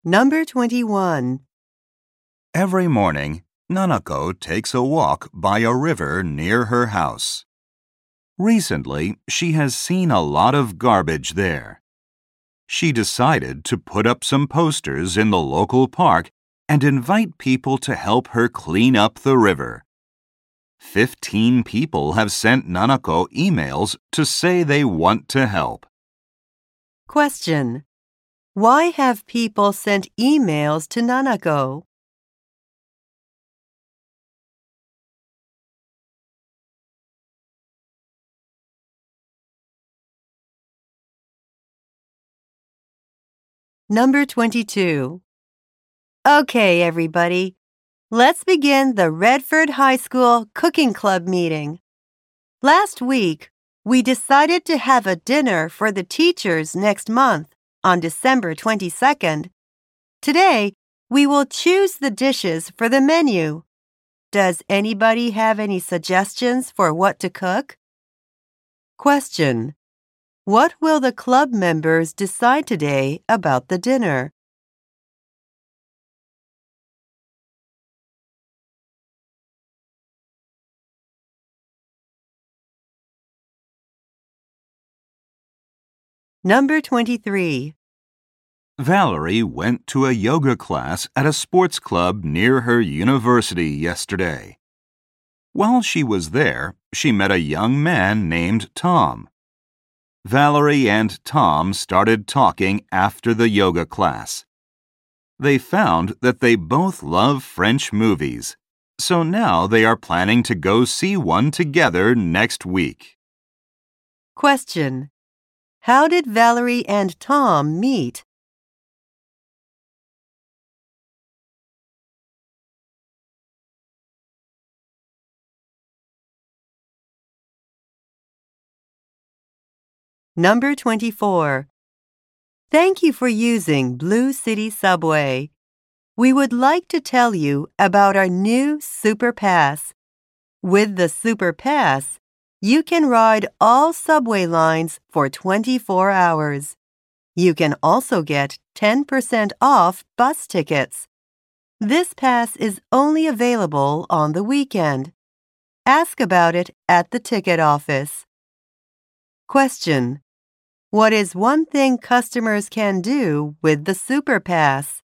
Number 21. Every morning, Nanako takes a walk by a river near her house. Recently, she has seen a lot of garbage there. She decided to put up some posters in the local park and invite people to help her clean up the river. 15 people have sent Nanako emails to say they want to help. Question. Why have people sent emails to Nanako? Number 22. Okay, everybody. Let's begin the Redford High School Cooking Club meeting. Last week, we decided to have a dinner for the teachers next month on December 22nd. Today, we will choose the dishes for the menu. Does anybody have any suggestions for what to cook? Question. What will the club members decide today about the dinner? Number 23. Valerie went to a yoga class at a sports club near her university yesterday. While she was there, she met a young man named Tom. Valerie and Tom started talking after the yoga class. They found that they both love French movies, so now they are planning to go see one together next week. Question. How did Valerie and Tom meet? Number 24. Thank you for using Blue City Subway. We would like to tell you about our new Super Pass. With the Super Pass, you can ride all subway lines for 24 hours. You can also get 10% off bus tickets. This pass is only available on the weekend. Ask about it at the ticket office. Question. What is one thing customers can do with the Super Pass?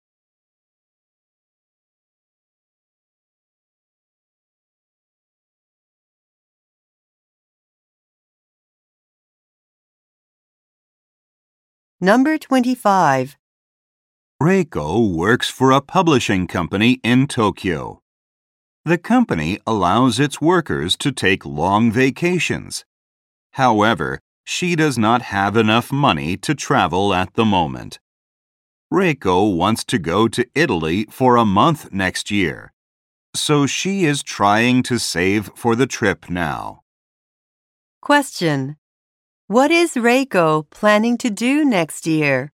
Number 25. Reiko works for a publishing company in Tokyo. The company allows its workers to take long vacations. However, she does not have enough money to travel at the moment. Reiko wants to go to Italy for a month next year, so she is trying to save for the trip now. Question. What is Reiko planning to do next year?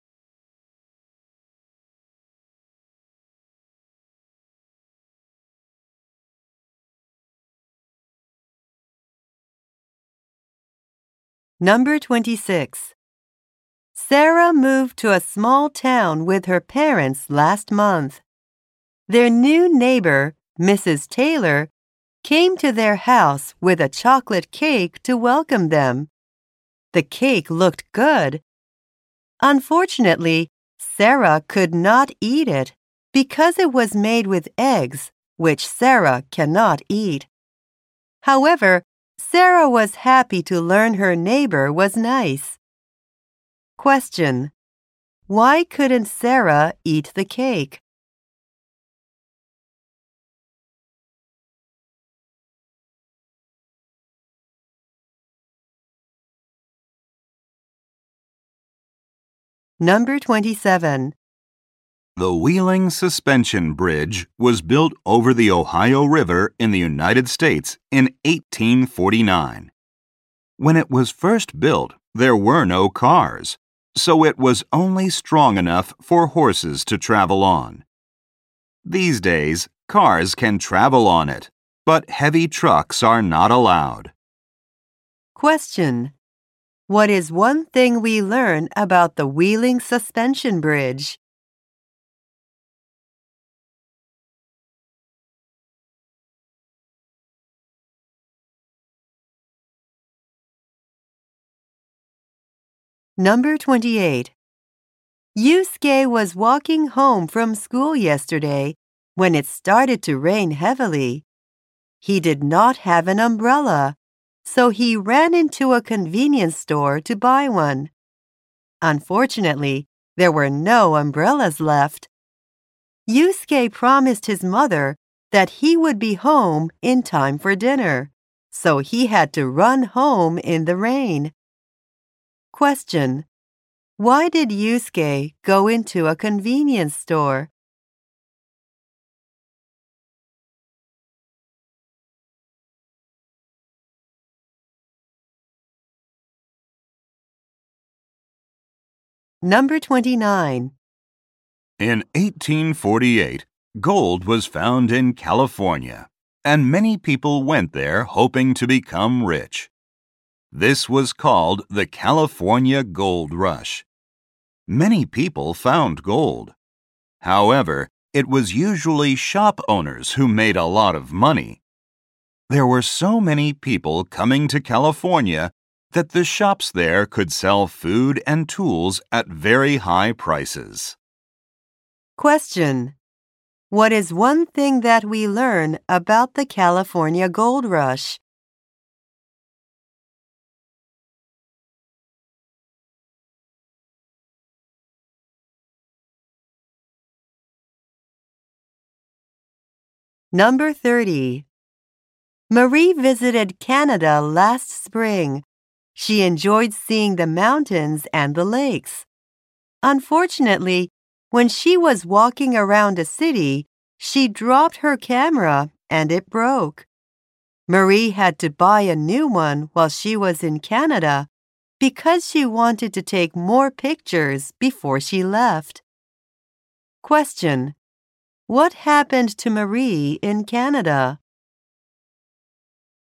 Number 26. Sarah moved to a small town with her parents last month. Their new neighbor, Mrs. Taylor, came to their house with a chocolate cake to welcome them. The cake looked good. Unfortunately, Sarah could not eat it because it was made with eggs, which Sarah cannot eat. However, Sarah was happy to learn her neighbor was nice. Question. Why couldn't Sarah eat the cake? Number 27. The Wheeling Suspension Bridge was built over the Ohio River in the United States in 1849. When it was first built, there were no cars, so it was only strong enough for horses to travel on. These days, cars can travel on it, but heavy trucks are not allowed. Question. What is one thing we learn about the Wheeling Suspension Bridge? Number 28. Yusuke was walking home from school yesterday when it started to rain heavily. He did not have an umbrella, so he ran into a convenience store to buy one. Unfortunately, there were no umbrellas left. Yusuke promised his mother that he would be home in time for dinner, so he had to run home in the rain. Question: why did Yusuke go into a convenience store? Number 29. In 1848, gold was found in California, and many people went there hoping to become rich. This was called the California Gold Rush. Many people found gold. However, it was usually shop owners who made a lot of money. There were so many people coming to California that the shops there could sell food and tools at very high prices. Question: what is one thing that we learn about the California Gold Rush? Number 30. Marie visited Canada last spring. She enjoyed seeing the mountains and the lakes. Unfortunately, when she was walking around a city, she dropped her camera and it broke. Marie had to buy a new one while she was in Canada because she wanted to take more pictures before she left. Question: what happened to Marie in Canada?